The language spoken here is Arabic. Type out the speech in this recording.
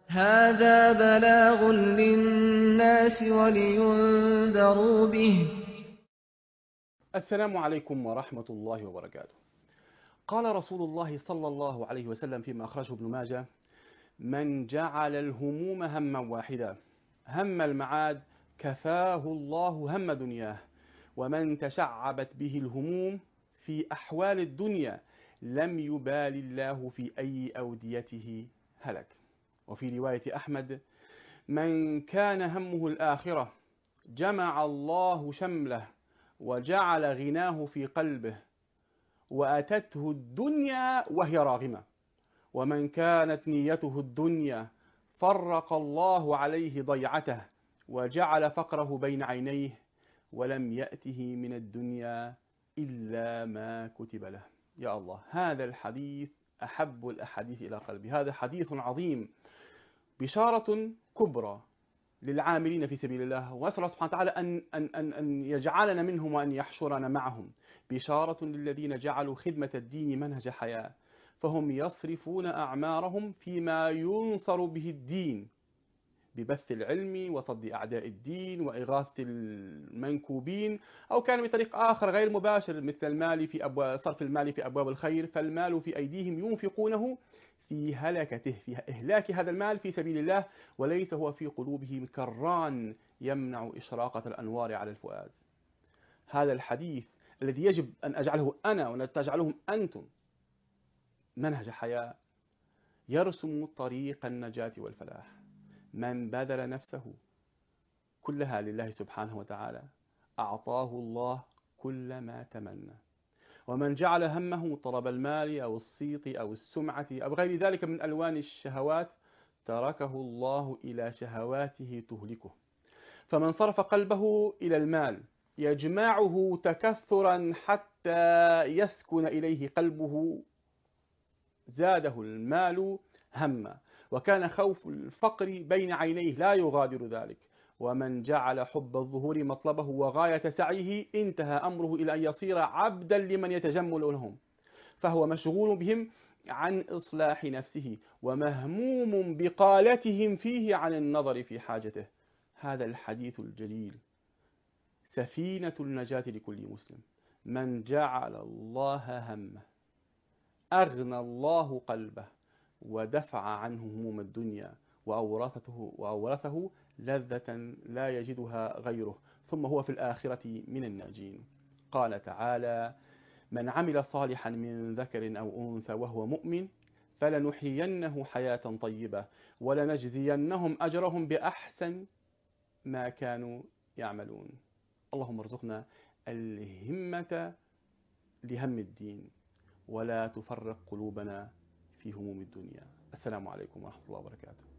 هذا بلاغ للناس ولينذروا به. السلام عليكم ورحمة الله وبركاته. قال رسول الله صلى الله عليه وسلم فيما أخرجه ابن ماجه: من جعل الهموم هما واحدا، هم المعاد، كفاه الله هم دنياه. ومن تشعبت به الهموم في أحوال الدنيا لم يبال الله في أي أوديته هلك. وفي رواية أحمد: من كان همه الآخرة جمع الله شمله وجعل غناه في قلبه وأتته الدنيا وهي راغمة. ومن كانت نيته الدنيا فرق الله عليه ضيعته وجعل فقره بين عينيه ولم يأته من الدنيا إلا ما كتب له. يا الله، هذا الحديث أحب الأحاديث إلى قلبي. هذا حديث عظيم، بشارة كبرى للعاملين في سبيل الله، وأسأل الله سبحانه وتعالى أن يجعلنا منهم وأن يحشرنا معهم. بشارة للذين جعلوا خدمة الدين منهج حياة، فهم يصرفون أعمارهم فيما ينصر به الدين، ببث العلم وصد أعداء الدين وإغاثة المنكوبين، أو كان بطريق آخر غير مباشر مثل المال في صرف المال في أبواب الخير، فالمال في أيديهم ينفقونه في هلكته، في إهلاك هذا المال في سبيل الله، وليس هو في قلوبهم كران يمنع إشراقة الأنوار على الفؤاد. هذا الحديث الذي يجب أن أجعله أنا وأن تجعلهم أنتم منهج حياة، يرسم طريق النجاة والفلاح. من بذل نفسه كلها لله سبحانه وتعالى أعطاه الله كل ما تمنى. ومن جعل همه طلب المال أو الصيت أو السمعة أو غير ذلك من ألوان الشهوات تركه الله إلى شهواته تهلكه. فمن صرف قلبه إلى المال يجمعه تكثرا حتى يسكن إليه قلبه زاده المال هما، وكان خوف الفقر بين عينيه لا يغادر ذلك. ومن جعل حب الظهور مطلبه وغاية سعيه انتهى أمره إلى أن يصير عبدا لمن يتجمل لهم، فهو مشغول بهم عن إصلاح نفسه ومهموم بقالتهم فيه عن النظر في حاجته. هذا الحديث الجليل سفينة النجاة لكل مسلم. من جعل الله همه أغنى الله قلبه ودفع عنه هموم الدنيا وأورثه لذة لا يجدها غيره، ثم هو في الآخرة من الناجين. قال تعالى: من عمل صالحا من ذكر أو أنثى وهو مؤمن فلنحيينه حياة طيبة ولنجزينهم أجرهم بأحسن ما كانوا يعملون. اللهم ارزقنا الهمة لهم الدين، ولا تفرق قلوبنا في هموم الدنيا. السلام عليكم ورحمة الله وبركاته.